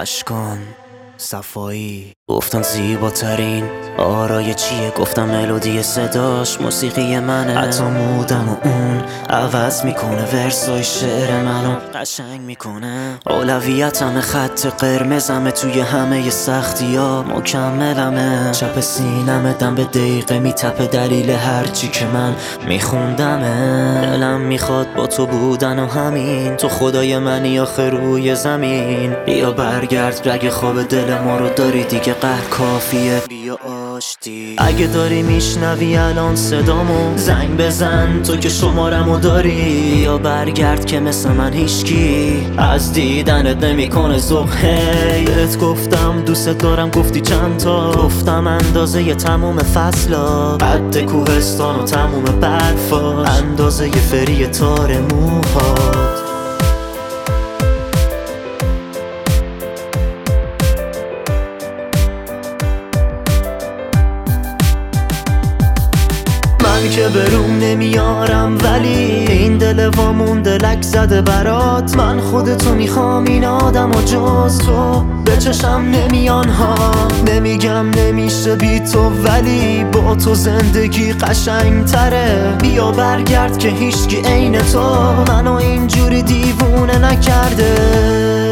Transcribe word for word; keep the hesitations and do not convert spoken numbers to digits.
اشکان صفایی گفتن زیباترین آرای چیه، گفتم ملودی صداش موسیقی منه. حتی مودم و اون عوض میکنه، ورسای شعر منو قشنگ میکنه. اولویتم خط قرمزمه، توی همه سختی ها مکملمه. چپ سینمه دم به دقیقه میتپه، دلیل هرچی که من میخوندمه. دلم میخواد با تو بودن و همین، تو خدای منی آخر روی زمین. بیا برگرد رگ خواب دل ما رو داری دیگه، قهر کافیه بیا آشتی. اگه داری میشنوی الان صدامو زنگ بزن، تو که شمارمو داری. یا برگرد که مثل من هیچکی از دیدنت نمیکنه ذوق. هی بهت گفتم دوست دارم، گفتی چند تا؟ گفتم اندازه ی تموم فصلا، قد کوهستان و تموم برفاش، اندازه ی فری تار موهات. من که بروم نمیارم، ولی این دل وامونده لک زده برات. من خودتو میخوام، این آدم و جز تو به چشم نمیان ها. نمیگم نمیشه بی تو، ولی با تو زندگی قشنگ تره. بیا برگرد که هیچکی عین تو منو اینجوری دیوونه نکرده.